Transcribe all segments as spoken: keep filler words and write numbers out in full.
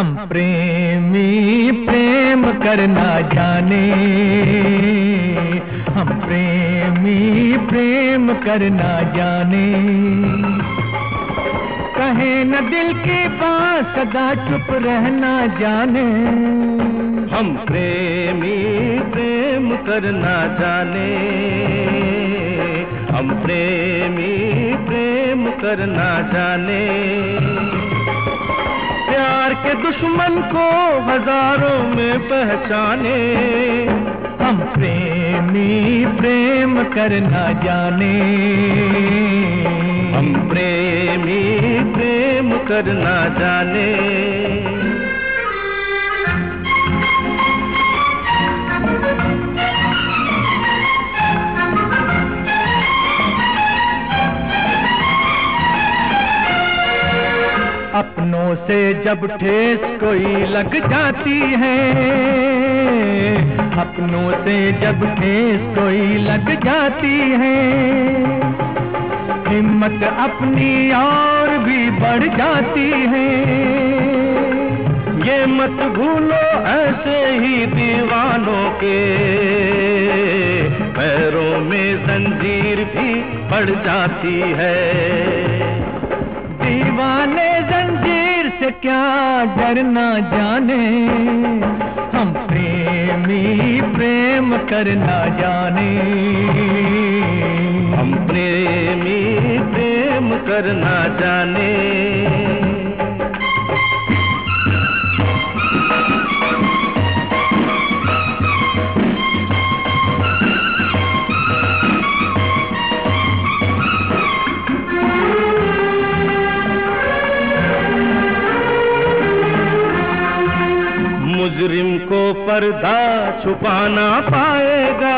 हम प्रेमी प्रेम करना जाने, हम प्रेमी प्रेम करना जाने। कहे न दिल की बात सदा चुप रहना जाने, हम प्रेमी प्रेम करना जाने, हम प्रेमी प्रेम करना जाने। प्यार के दुश्मन को हजारों में पहचाने, हम प्रेमी प्रेम करना जाने, हम प्रेमी प्रेम करना जाने। अपनों से जब ठेस कोई लग जाती है, अपनों से जब ठेस कोई लग जाती है, हिम्मत अपनी और भी बढ़ जाती है। ये मत भूलो ऐसे ही दीवानों के पैरों में जंजीर भी पड़ जाती है। दीवाने जंजीर से क्या डरना जाने, हम प्रेमी प्रेम करना जाने, हम प्रेमी प्रेम करना जाने। मुजरिम को पर्दा छुपा ना पाएगा,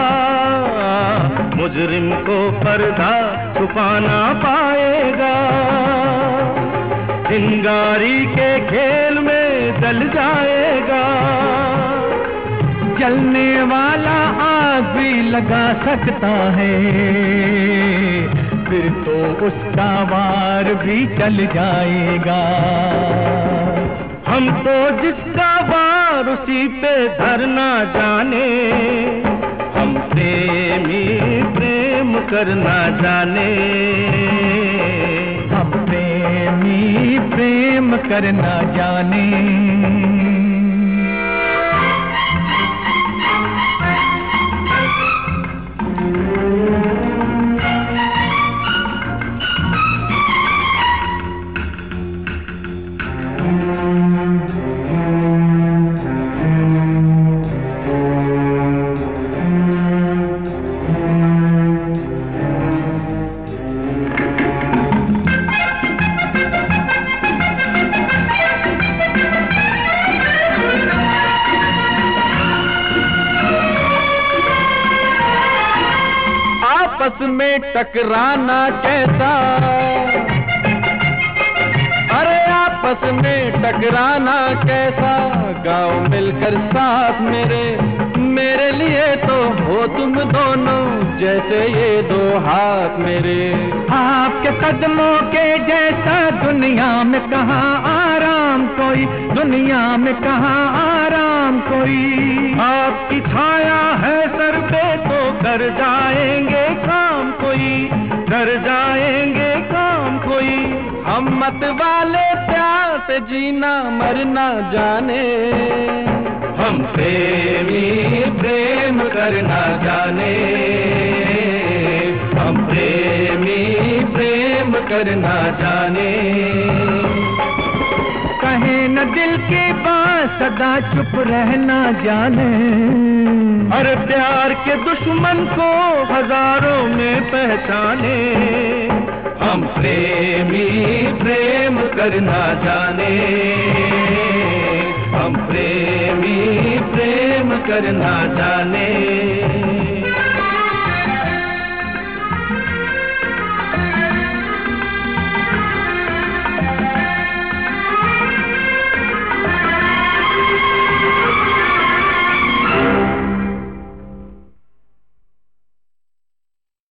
मुजरिम को पर्दा छुपा ना पाएगा। चिंगारी के खेल में जल जाएगा, जलने वाला आग भी लगा सकता है, फिर तो उसका वार भी चल जाएगा। हम तो जिसका वार उसी पे धरना जाने, हम प्रेमी प्रेम करना जाने, हम प्रेमी प्रेम करना जाने। आपस में टकराना कैसा, अरे आपस में टकराना कैसा, गाँव मिलकर साथ मेरे, मेरे लिए तो हो तुम दोनों जैसे ये दो हाथ मेरे। आपके कदमों के जैसा दुनिया में कहाँ आराम कोई, दुनिया में कहाँ आराम कोई। आपकी छाया है सर पे तो कर जाएंगे काम कोई, कर जाएंगे काम कोई। हम मत वाले प्यार से जीना मरना जाने, हम प्रेमी प्रेम करना जाने, हम प्रेमी प्रेम करना जाने। कहे न दिल की बात सदा चुप रहना जाने, हर प्यार के दुश्मन को हजारों में पहचाने। हम प्रेमी प्रेम करना जाने, हम प्रेमी प्रेम करना जाने।